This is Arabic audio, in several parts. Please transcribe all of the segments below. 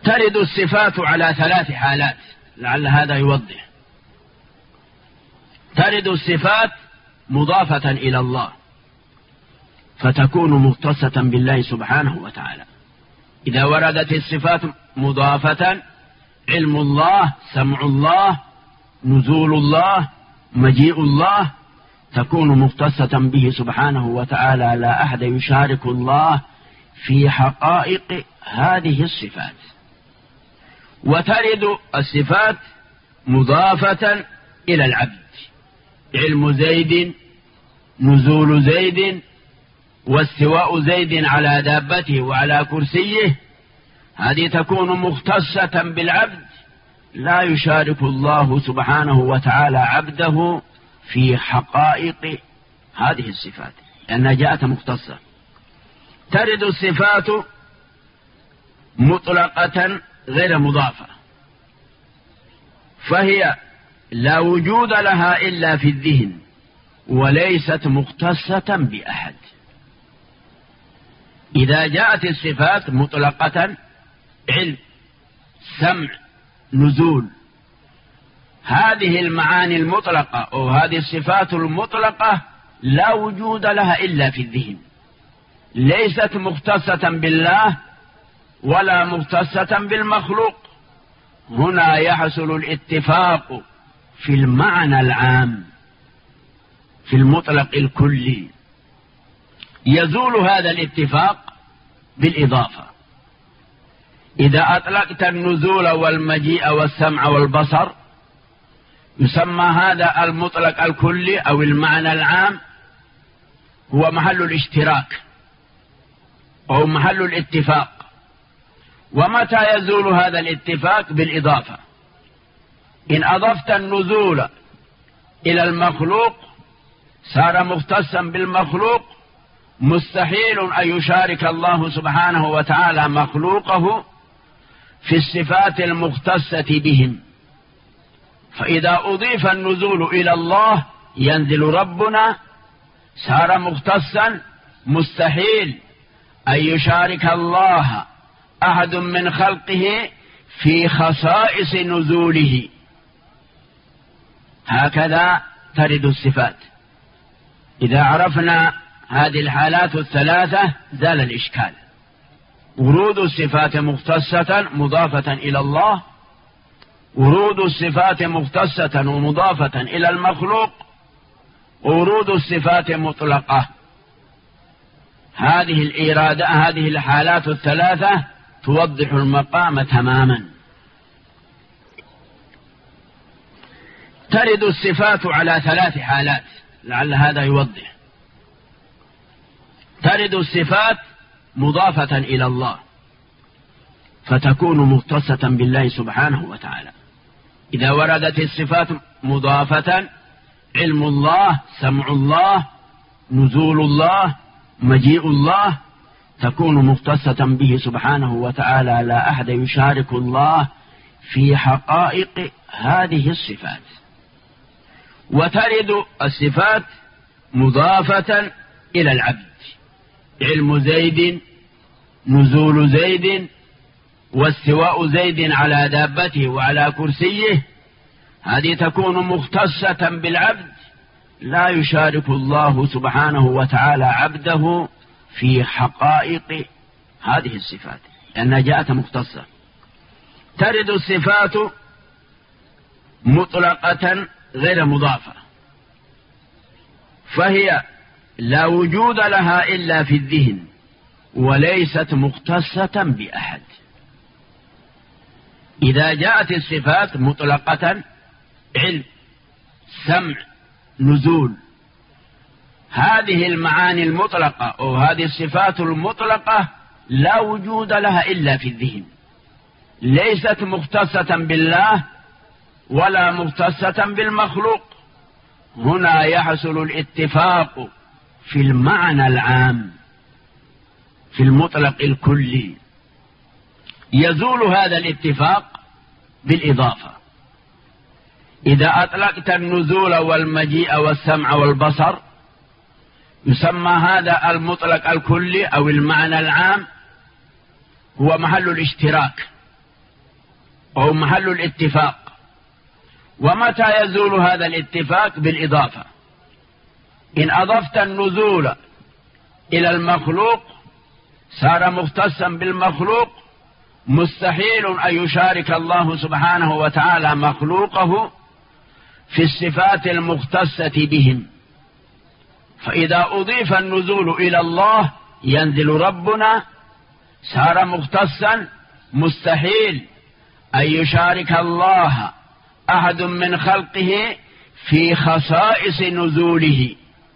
ترد الصفات على 3 حالات، لعل هذا يوضح. ترد الصفات مضافة إلى الله فتكون مختصة بالله سبحانه وتعالى. إذا وردت الصفات مضافة، علم الله، سمع الله، نزول الله، مجيء الله، تكون مختصة به سبحانه وتعالى، لا أحد يشارك الله في حقائق هذه الصفات. وترد الصفات مضافة إلى العبد، علم زيد، نزول زيد، واستواء زيد على دابته وعلى كرسيه، هذه تكون مختصة بالعبد، لا يشارك الله سبحانه وتعالى عبده في حقائق هذه الصفات لأنها جاءت مختصة. ترد الصفات مطلقة غير مضافة، فهي لا وجود لها إلا في الذهن وليست مختصة بأحد. إذا جاءت الصفات مطلقة، علم، سمع، نزول، هذه المعاني المطلقة أو هذه الصفات المطلقة لا وجود لها إلا في الذهن، ليست مختصة بالله ولا مختصة بالمخلوق. هنا يحصل الاتفاق في المعنى العام في المطلق الكلي. يزول هذا الاتفاق بالإضافة. إذا أطلقت النزول والمجيء والسمع والبصر، يسمى هذا المطلق الكلي أو المعنى العام هو محل الاشتراك أو محل الاتفاق. ومتى يزول هذا الاتفاق؟ بالإضافة. إن أضفت النزول إلى المخلوق صار مختصا بالمخلوق، مستحيل أن يشارك الله سبحانه وتعالى مخلوقه في الصفات المختصة بهم. فإذا أضيف النزول إلى الله ينزل ربنا، صار مختصا، مستحيل أن يشارك الله أحد من خلقه في خصائص نزوله. هكذا ترد الصفات. إذا عرفنا هذه الحالات الثلاثة زال الإشكال. ورود الصفات مختصة مضافة إلى الله، ورود الصفات مختصة ومضافة إلى المخلوق، ورود الصفات مطلقة. هذه الحالات الثلاثة توضح المقام تماما. ترد الصفات على 3 حالات، لعل هذا يوضح. ترد الصفات مضافة إلى الله فتكون مختصة بالله سبحانه وتعالى. إذا وردت الصفات مضافة، علم الله، سمع الله، نزول الله، مجيء الله، تكون مختصة به سبحانه وتعالى، لا أحد يشارك الله في حقائق هذه الصفات. وترد الصفات مضافة إلى العبد، علم زيد، نزول زيد، واستواء زيد على دابته وعلى كرسيه، هذه تكون مختصة بالعبد، لا يشارك الله سبحانه وتعالى عبده في حقائق هذه الصفات لأنها جاءت مختصة. ترد الصفات مطلقة غير مضافة، فهي لا وجود لها إلا في الذهن وليست مختصة بأحد. إذا جاءت الصفات مطلقة، علم، سمع، نزول، هذه المعاني المطلقة أو هذه الصفات المطلقة لا وجود لها إلا في الذهن، ليست مختصة بالله ولا مختصة بالمخلوق. هنا يحصل الاتفاق في المعنى العام في المطلق الكلي. يزول هذا الاتفاق بالإضافة. إذا أطلقت النزول والمجيء والسمع والبصر، يسمى هذا المطلق الكلي أو المعنى العام هو محل الاشتراك أو محل الاتفاق. ومتى يزول هذا الاتفاق؟ بالإضافة. إن أضفت النزول إلى المخلوق صار مختصا بالمخلوق، مستحيل أن يشارك الله سبحانه وتعالى مخلوقه في الصفات المختصة بهم. فإذا أضيف النزول إلى الله ينزل ربنا صار مختصا، مستحيل أن يشارك الله أحد من خلقه في خصائص نزوله.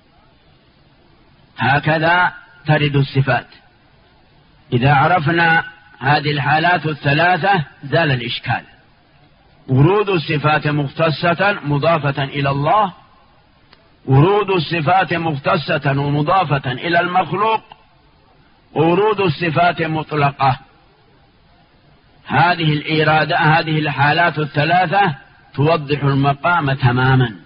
هكذا ترد الصفات. إذا عرفنا هذه الحالات الثلاثة زال الإشكال. ورود الصفات مختصة مضافة إلى الله، ورود الصفات مختصة ومضافة إلى المخلوق، ورود الصفات مطلقة. هذه الحالات الثلاثة توضح المقام تماما.